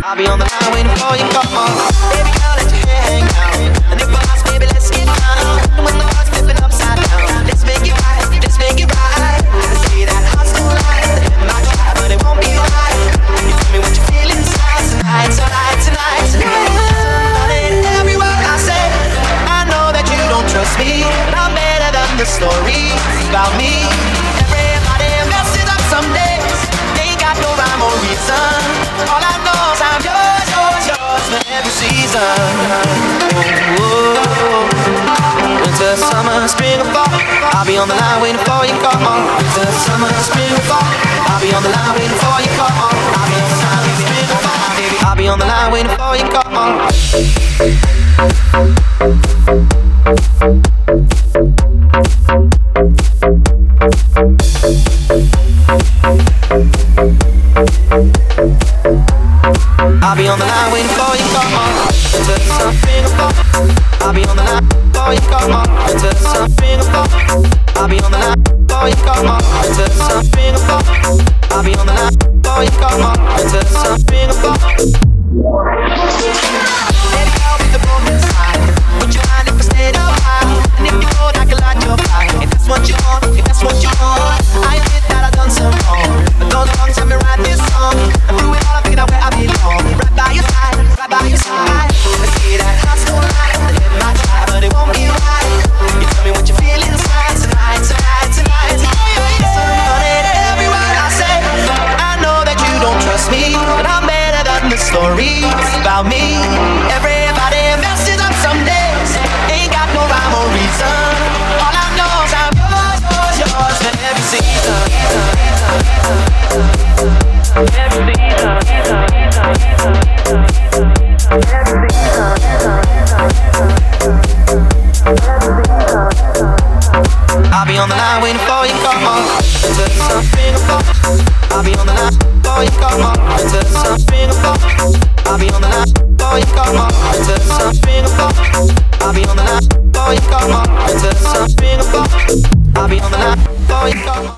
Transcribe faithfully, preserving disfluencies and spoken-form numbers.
I'll be on the line waiting for you, come on. Baby girl, let your hair hang down. And if I ask, baby, let's get down. And when the heart's flipping upside down, let's make it right, let's make it right. Let's see that heart's still light. It might try, but it won't be right. You tell me what you feel inside tonight, tonight, tonight, tonight. And every word I say, I know that you don't trust me, but I'm better than the story about me. Everybody messes up some days, ain't got no rhyme or reason. All I know is I'm yours, yours, yours for every season. Oh, oh. Winter, summer, spring or fall, I'll be on the line waiting for you, come on. Winter, summer, spring or fall, I'll be on the line waiting for you, come on. I'll be on the line waiting for you, come on, baby. I'll be on the line waiting for you, come on. I'll be on the line waiting for you, come on. Until something will fall, I'll be on the line for you, come on. Until something will fall, I'll be on the line for you, come on. Until something will fall, I'll be on the line for you, come on. Until something will fall. Baby, I'll be the boat inside. Would you mind if I stayed up high? And if you would, I could light your fire. If that's what you want, if that's what you want. I admit that I've done some wrong, but those wrongs help me write this song. And through it all, I figured out where I belong. Right by your side, right by your side. Let's see that heart's still light. It might try, but it won't be right. You tell me what you feel inside tonight, tonight, tonight. Somebody, every word I say, I know that you don't trust me, but I'm better than the stories about me. Everybody messes up some days, ain't got no rhyme or reason. All I know is I'm yours, yours, yours for every season. Every season. I'll be on the line waiting for you, come on. Until something will fall, I'll be on the line for you, come on. Until something will fall, I'll be on the line for you, come on. Until something will fall, I'll be on the line for you, come on. Until something will fall, I'll be on the line for you, come on.